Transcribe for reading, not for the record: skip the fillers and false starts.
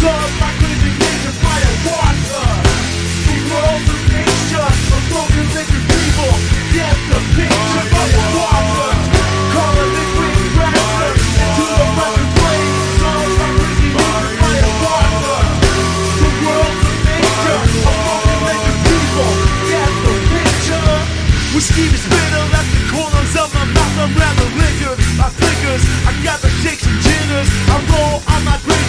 Love like living nature, fire, water. The world's a nature, a broken liquid people. Get the picture, fire, water. Call a liquid rapture into the record flame. Love like living nature, fire, water. The world's a nature, a broken liquid people. Get the picture. Whiskey is bitter, left the corners of my mouth. I'm rather liquored. My flickers, I got the shakes and jitters. I roll on my grave.